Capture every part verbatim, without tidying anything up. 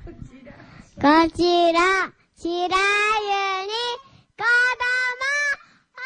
こちら、白百合子供放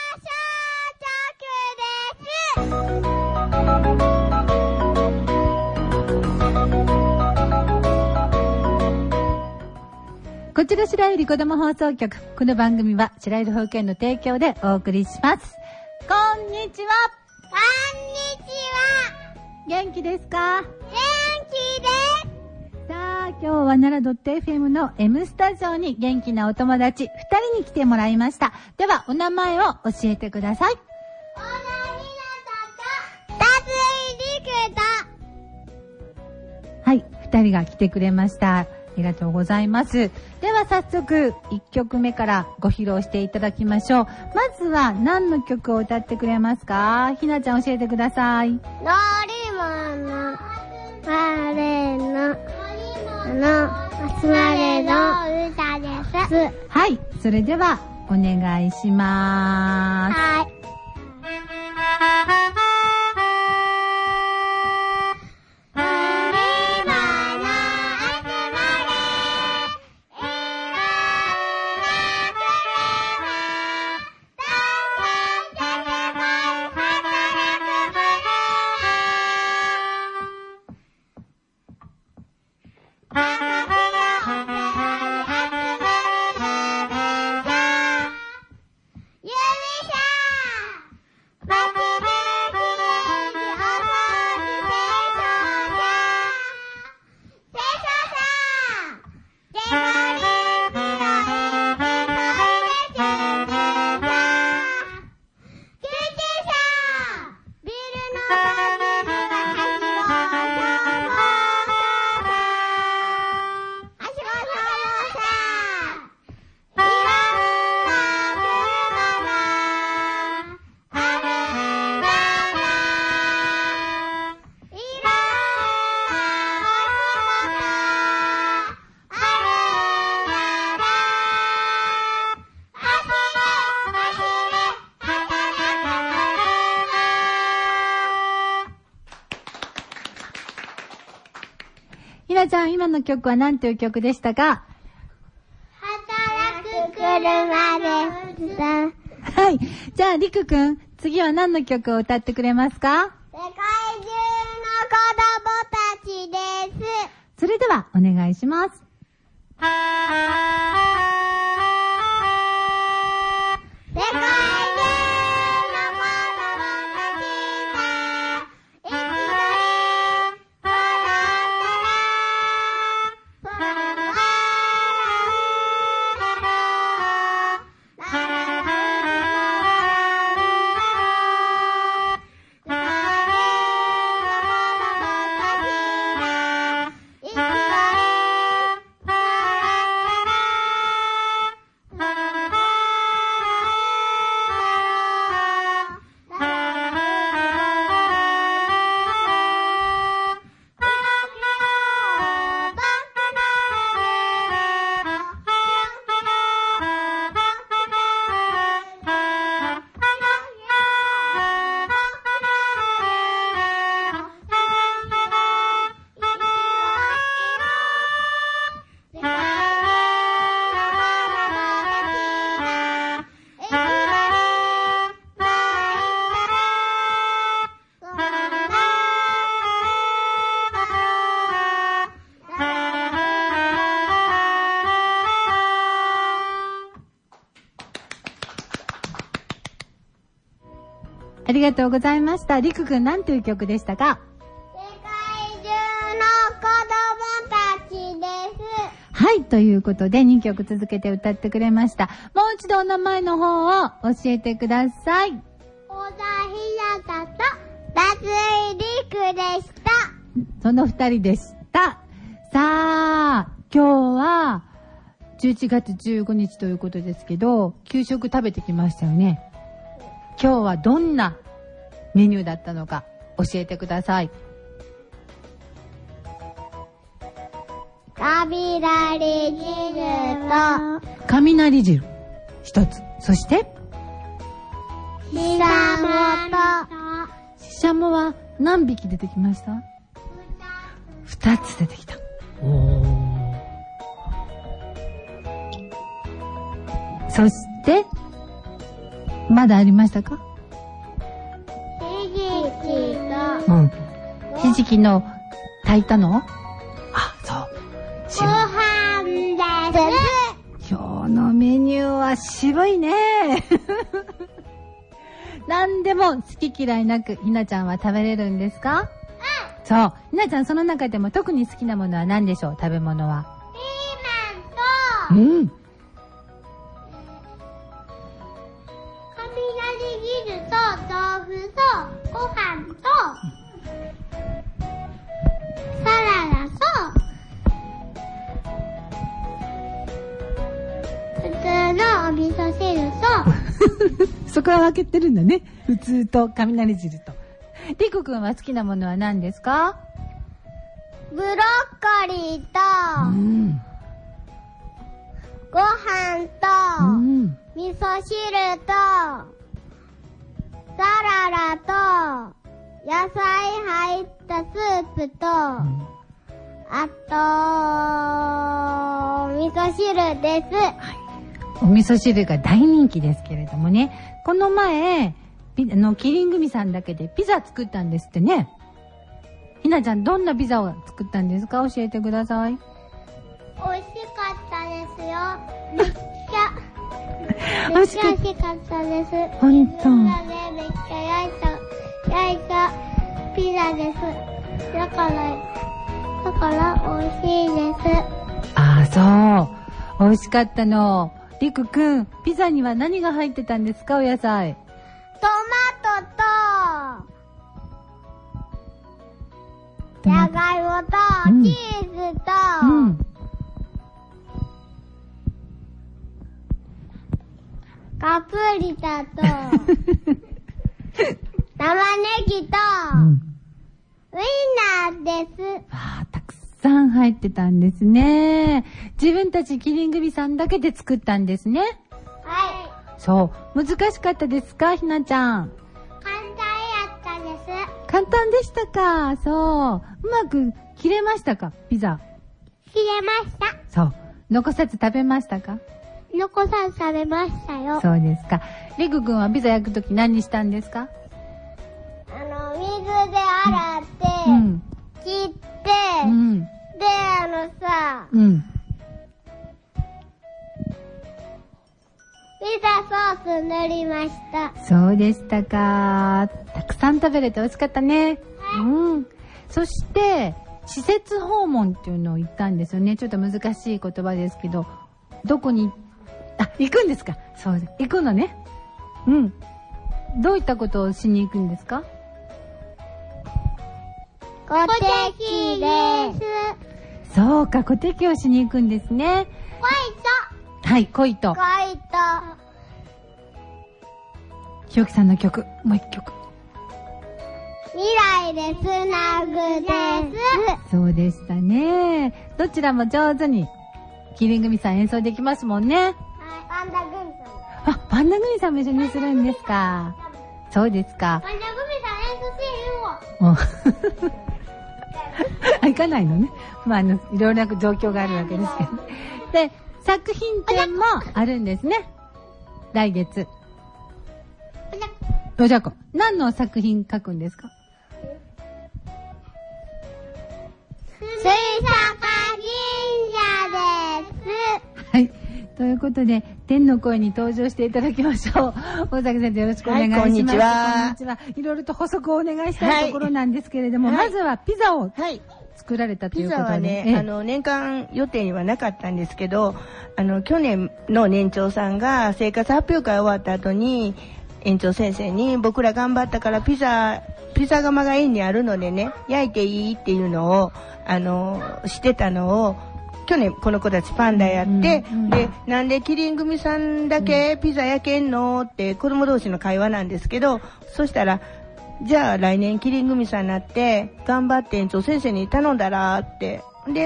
送です。こちら白百合子供放送局。この番組は白百合保育園の提供でお送りします。こんにちは。 こんにちは。 元気ですか？ 元気です。 さあ、今日は奈良 .fm の M スタジオに元気なお友達ふたりに来てもらいました。では、お名前を教えてください。 小田ひなたと、辰井陸と。はい、ふたりが来てくれました。ありがとうございます。では早速いっきょくめからご披露していただきましょう。まずは何の曲を歌ってくれますか？ひなちゃん教えてください。 乗り物、あれの、あの、集まれの歌です。 はい、それではお願いしまーす。 はい。 ひなちゃん、今の曲は何という曲でしたか？ 働く車でした。 はい。じゃあ、りくくん、次は何の曲を歌ってくれますか？ 世界中の子供たちです。 それでは、お願いします。 世界中の子供たちが、いつもありがとうございました。りくくん、何という曲でしたか？ 世界中の子供たちです。 はい、ということでにきょく続けて歌ってくれました。もう一度お名前の方を教えてください。 小田ひなたと辰井陸でした。 その二人でした。さあ、今日はじゅういちがつじゅうごにちということですけど、給食食べてきましたよね。今日はどんなメニューだったのか教えてください。 雷汁と雷汁一つ、そしてししゃもとししゃもは何匹出てきました？二つ出てきた。おー。 そして、まだありましたか？ ひじきと、 うん。ひじきの炊いたの？あ、そう。 ご飯です。 今日のメニューは渋いね。何でも好き嫌いなくひなちゃんは食べれるんですか？うん。そう。ひなちゃんその中でも特に好きなものは何でしょう？食べ物は。 ピーマンと、 うん。 雷汁と豆腐とご飯とサラダと普通のお味噌汁とそこは分けてるんだね。普通と雷汁と。りくくんは好きなものは何ですか？ ブロッコリーと、 うん、 ご飯と、 うん、 味噌汁とサラダと野菜入ったスープと、うん、あと味噌汁です、はい、 お味噌汁が大人気ですけれどもね、この前あのキリン組さんだけでピザ作ったんですってね。ひなちゃんどんなピザを作ったんですか？教えてください。 美味しかったですよ。めっちゃめっちゃ美味しかったです。 本当。 みんなでめっちゃ焼いた焼いたピザです。だからだから美味しいです。 ああ、そう。美味しかったの。りくくん、ピザには何が入ってたんですか？お野菜。 トマトとじゃがいもと、うん、チーズと、うん、パプリカと玉ねぎと、うん、ウインナーです。 わあ、たくさん入ってたんですね。自分たちキリン組さんだけで作ったんですね。 はい。 そう。難しかったですか？ひなちゃん。 簡単やったです。 簡単でしたか？そう。うまく切れましたか？ピザ。 切れました。 そう。残さず食べましたか？ 残さず食べましたよ。 そうですか。りくくんはピザ焼くとき何したんですか？ あの、水で洗って、うん、切って、うん、で、あのさ、うん、ピザソース塗りました。 そうでしたか。たくさん食べれて美味しかったね。はい、うん。そして、施設訪問っていうのを行ったんですよね。ちょっと難しい言葉ですけど、どこに、あ、行くんですか？そう、行くのね。うん。どういったことをしに行くんですか？ 小敵です。 そうか、小敵をしに行くんですね。 恋と。はい、恋と。 恋と。 ひよきさんの曲、もう一曲。 未来でつなぐです。 そうでしたね。どちらも上手にキリン組さん演奏できますもんね。はい、 パンダ組さん。 あ、パンダ組さんも一緒にするんですか。そうですか。 パンダ組さん演奏してるわ。 行かないのね。まあ、あの、いろいろな状況があるわけですけど。で、作品展もあるんですね。来月。おじゃこ。何の作品書くんですか？ 水坂神社です。 はい。ということで、天の声に登場していただきましょう。大崎先生よろしくお願いします。はい、こんにちは。こんにちは。いろいろと補足をお願いしたいところなんですけれども、はい、まずはピザを作られたということで。 ピザはね、あの、年間予定にはなかったんですけど、あの、去年の年長さんが生活発表会終わった後に、園長先生に僕ら頑張ったからピザ、ピザ窯が園にあるのでね、焼いていいっていうのを、あの、してたのを、去年この子たちパンダやって、うんうん、で、なんでキリン組さんだけピザ焼けんのって子供同士の会話なんですけど、そしたら、じゃあ来年キリン組さんになって、頑張って園長先生に頼んだらって、で、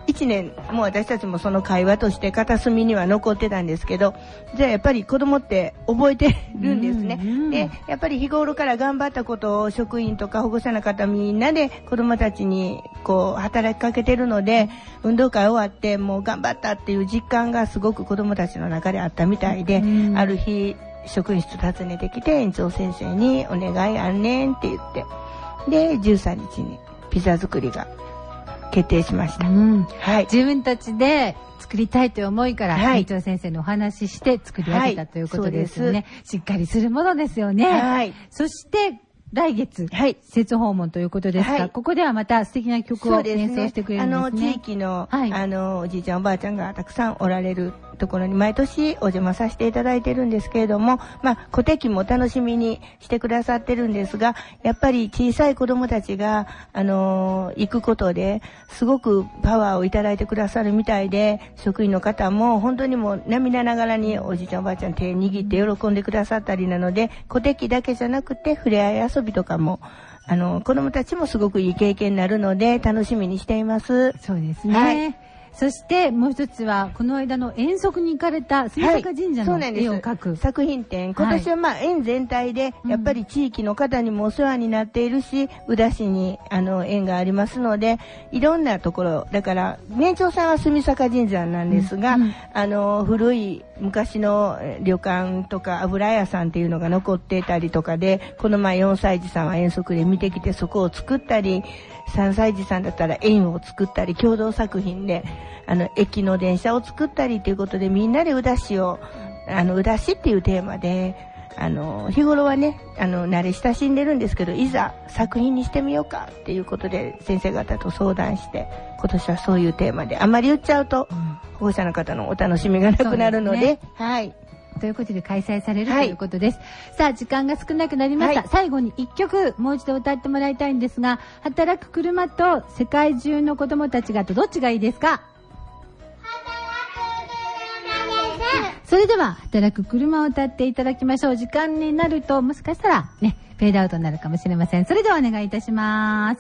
一年もう私たちもその会話として片隅には残ってたんですけど、じゃあやっぱり子供って覚えてるんですね。でやっぱり日頃から頑張ったことを職員とか保護者の方みんなで子供たちにこう働きかけてるので、運動会終わってもう頑張ったっていう実感がすごく子供たちの中であったみたいで、ある日職員室訪ねてきて園長先生にお願いあんねんって言って、でじゅうさんにちにピザ作りが決定しました、 うんはい、 自分たちで作りたいという思いから、 はい、 園長先生のお話しして作り上げた、はい、ということですよね。しっかりするものですよね、 はい、 そして来月、はい、施設訪問ということですが、はい、ここではまた素敵な曲を演奏してくれるんですね。 あの地域の、はい、あのおじいちゃんおばあちゃんがたくさんおられるところに毎年お邪魔させていただいてるんですけれども、まあ小敵も楽しみにしてくださってるんですが、やっぱり小さい子どもたちがあの行くことですごくパワーをいただいてくださるみたいで、職員の方も本当にもう涙ながらにおじいちゃんおばあちゃん手握って喜んでくださったりなので、小敵だけじゃなくて触れ合い遊びとかもあの子どもたちもすごくいい経験になるので楽しみにしています。 そうですね、はい、そしてもう一つはこの間の遠足に行かれた住坂神社の絵を描く、 はい、作品展、今年はまあ園全体でやっぱり地域の方にもお世話になっているし、うん、宇田市にあの園がありますのでいろんなところだから、年長さんは住坂神社なんですが、うんうん、あの古い昔の旅館とか油屋さんっていうのが残っていたりとかで、この前よんさい児さんは遠足で見てきてそこを作ったり、さんさい児さんだったら園を作ったり、共同作品であの駅の電車を作ったりということで、みんなで宇田市をあの宇田市っていうテーマで、あの日頃はねあの慣れ親しんでるんですけど、いざ作品にしてみようかっていうことで先生方と相談して、今年はそういうテーマで、あまり言っちゃうと、うん、保護者の方のお楽しみがなくなるので、ね、はいということで開催される、はい、ということです。さあ時間が少なくなりました、はい、最後にいっきょくもう一度歌ってもらいたいんですが、働く車と世界中の子どもたちがとどっちがいいですか？それでは働く車を歌っていただきましょう。時間になるともしかしたらねフェードアウトになるかもしれません。それではお願いいたします。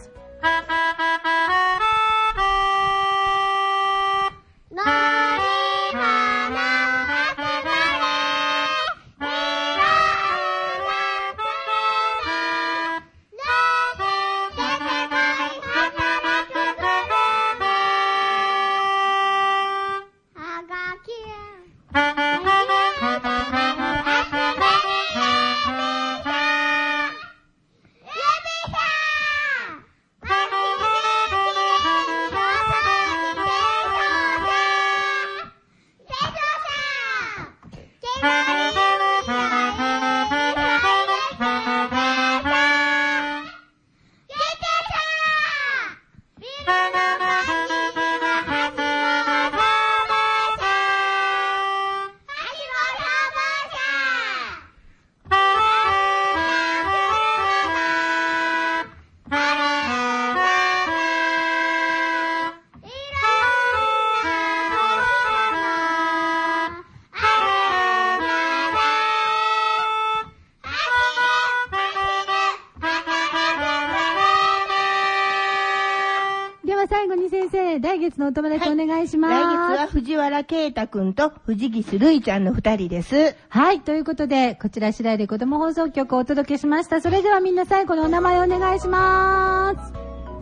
最後に先生、来月のお友達お願いします。 はい、来月は藤原啓太くんと藤岸るいちゃんの二人です。 はい、ということで、こちら白百合子ども放送局をお届けしました。それではみんな最後のお名前お願いします。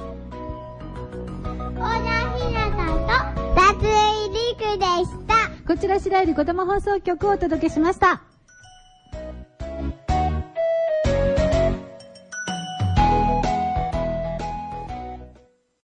小田ひなさんと松井りくでした。 こちら白百合子ども放送局をお届けしました。